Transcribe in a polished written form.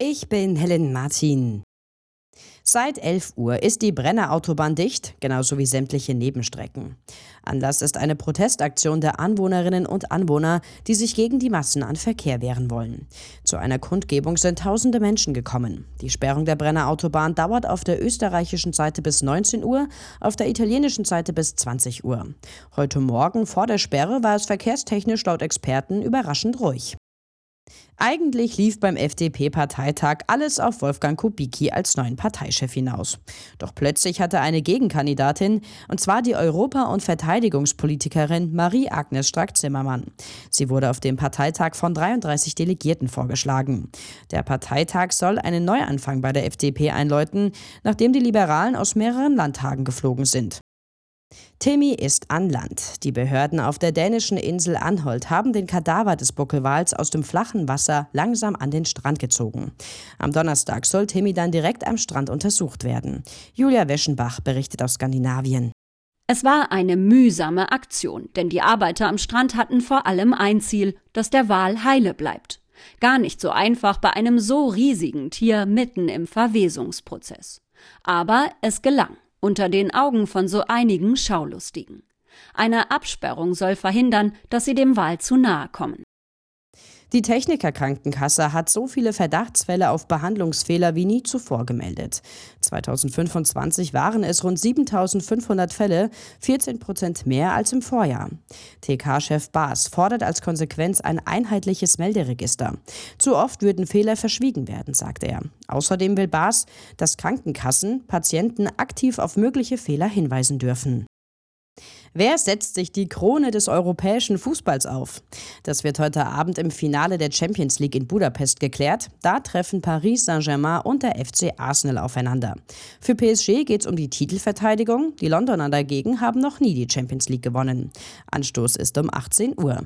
Ich bin Helen Martin. Seit 11 Uhr ist die Brenner Autobahn dicht, genauso wie sämtliche Nebenstrecken. Anlass ist eine Protestaktion der Anwohnerinnen und Anwohner, die sich gegen die Massen an Verkehr wehren wollen. Zu einer Kundgebung sind tausende Menschen gekommen. Die Sperrung der Brenner Autobahn dauert auf der österreichischen Seite bis 19 Uhr, auf der italienischen Seite bis 20 Uhr. Heute Morgen vor der Sperre war es verkehrstechnisch laut Experten überraschend ruhig. Eigentlich lief beim FDP-Parteitag alles auf Wolfgang Kubicki als neuen Parteichef hinaus. Doch plötzlich hatte eine Gegenkandidatin, und zwar die Europa- und Verteidigungspolitikerin Marie-Agnes Strack-Zimmermann. Sie wurde auf dem Parteitag von 33 Delegierten vorgeschlagen. Der Parteitag soll einen Neuanfang bei der FDP einläuten, nachdem die Liberalen aus mehreren Landtagen geflogen sind. Timmy ist an Land. Die Behörden auf der dänischen Insel Anholt haben den Kadaver des Buckelwals aus dem flachen Wasser langsam an den Strand gezogen. Am Donnerstag soll Timmy dann direkt am Strand untersucht werden. Julia Weschenbach berichtet aus Skandinavien. Es war eine mühsame Aktion, denn die Arbeiter am Strand hatten vor allem ein Ziel, dass der Wal heile bleibt. Gar nicht so einfach bei einem so riesigen Tier mitten im Verwesungsprozess. Aber es gelang. Unter den Augen von so einigen Schaulustigen. Eine Absperrung soll verhindern, dass sie dem Wal zu nahe kommen. Die Techniker-Krankenkasse hat so viele Verdachtsfälle auf Behandlungsfehler wie nie zuvor gemeldet. 2025 waren es rund 7.500 Fälle, 14% mehr als im Vorjahr. TK-Chef Baas fordert als Konsequenz ein einheitliches Melderegister. Zu oft würden Fehler verschwiegen werden, sagt er. Außerdem will Baas, dass Krankenkassen Patienten aktiv auf mögliche Fehler hinweisen dürfen. Wer setzt sich die Krone des europäischen Fußballs auf? Das wird heute Abend im Finale der Champions League in Budapest geklärt. Da treffen Paris Saint-Germain und der FC Arsenal aufeinander. Für PSG geht es um die Titelverteidigung. Die Londoner dagegen haben noch nie die Champions League gewonnen. Anstoß ist um 18 Uhr.